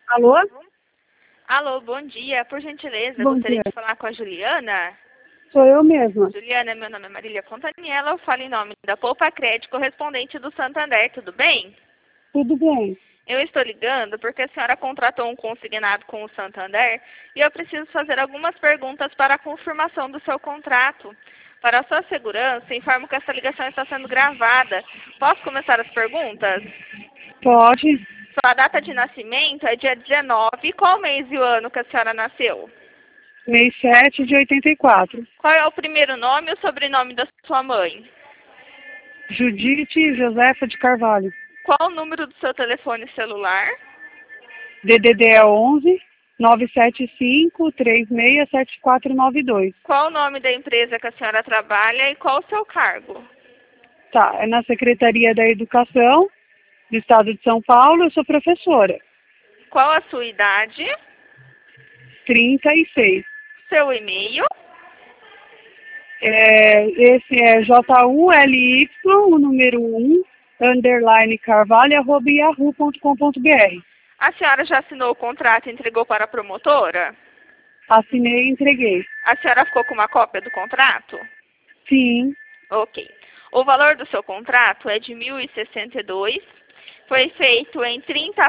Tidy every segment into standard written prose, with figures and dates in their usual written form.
Alô? Alô, bom dia. Por gentileza, Bom gostaria dia. de falar com a Juliana. Sou eu mesma. Juliana, meu nome é Marília Fontaniela, eu falo em nome da Poupa Crédito, correspondente do Santander, tudo bem? Tudo bem? Eu estou ligando porque a senhora contratou um consignado com o Santander e eu preciso fazer algumas perguntas para a confirmação do seu contrato. Para a sua segurança, informo que essa ligação está sendo gravada. Posso começar as perguntas? Pode. Sua data de nascimento é dia 19. Qual mês e o ano que a senhora nasceu? Mês 7 de 84. Qual é o primeiro nome e o sobrenome da sua mãe? Judite Josefa de Carvalho. Qual o número do seu telefone celular? DDD é 11 975 367492. Qual o nome da empresa que a senhora trabalha e qual o seu cargo? Tá, é na Secretaria da Educação do Estado de São Paulo. Eu sou professora. Qual a sua idade? 36. Seu e-mail? Esse é JULY, o número 1, underline carvalho, @yahoo.com.br. A senhora já assinou o contrato e entregou para a promotora? Assinei e entreguei. A senhora ficou com uma cópia do contrato? Sim. Ok. O valor do seu contrato é de R$ 1.062. Foi feito em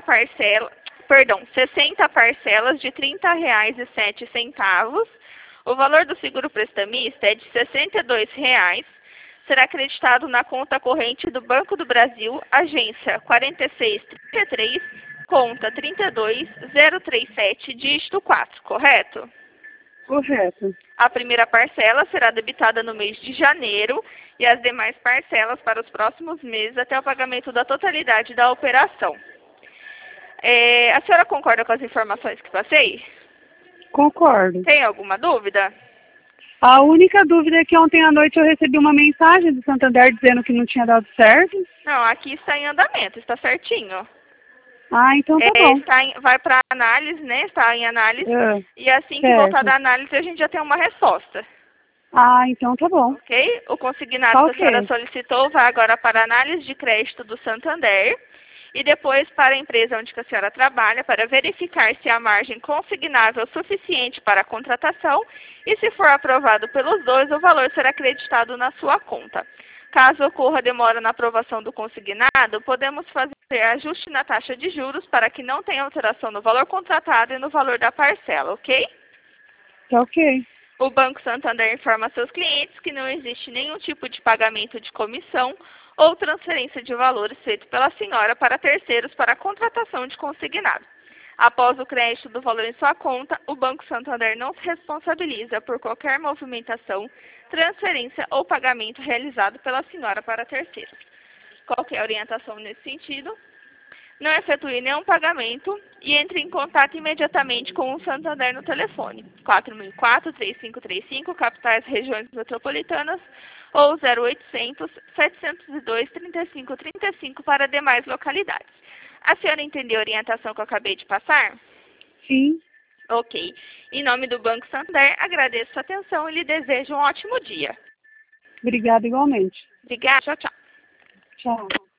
60 parcelas de R$ 30,07. O valor do seguro prestamista é de R$ 62,00. Será acreditado na conta corrente do Banco do Brasil, agência 4633, conta 32037, dígito 4, correto? Correto. A primeira parcela será debitada no mês de janeiro e as demais parcelas para os próximos meses até o pagamento da totalidade da operação. A senhora concorda com as informações que passei? Concordo. Tem alguma dúvida? A única dúvida é que ontem à noite eu recebi uma mensagem do Santander dizendo que não tinha dado certo. Não, aqui está em andamento, está certinho. Ah, então tá bom. Vai para análise, né? Está em análise. Ah, E assim que voltar certo. da análise, a gente já tem uma resposta. Ah, então tá bom. Ok? O consignado Tá que a senhora ok. solicitou vai agora para a análise de crédito do Santander e depois para a empresa onde que a senhora trabalha para verificar se há margem consignável suficiente para a contratação e, se for aprovado pelos dois, o valor será acreditado na sua conta. Caso ocorra demora na aprovação do consignado, podemos fazer ajuste na taxa de juros para que não tenha alteração no valor contratado e no valor da parcela, ok? Tá ok. O Banco Santander informa a seus clientes que não existe nenhum tipo de pagamento de comissão ou transferência de valores feito pela senhora para terceiros para a contratação de consignado. Após o crédito do valor em sua conta, o Banco Santander não se responsabiliza por qualquer movimentação, transferência ou pagamento realizado pela senhora para terceiros. Qualquer orientação nesse sentido, não efetue nenhum pagamento e entre em contato imediatamente com o Santander no telefone 4004-3535, capitais regiões metropolitanas, ou 0800 702 3535 para demais localidades. A senhora entendeu a orientação que eu acabei de passar? Sim. Ok. Em nome do Banco Santander, agradeço a atenção e lhe desejo um ótimo dia. Obrigada igualmente. Obrigada. Tchau, tchau. Tchau.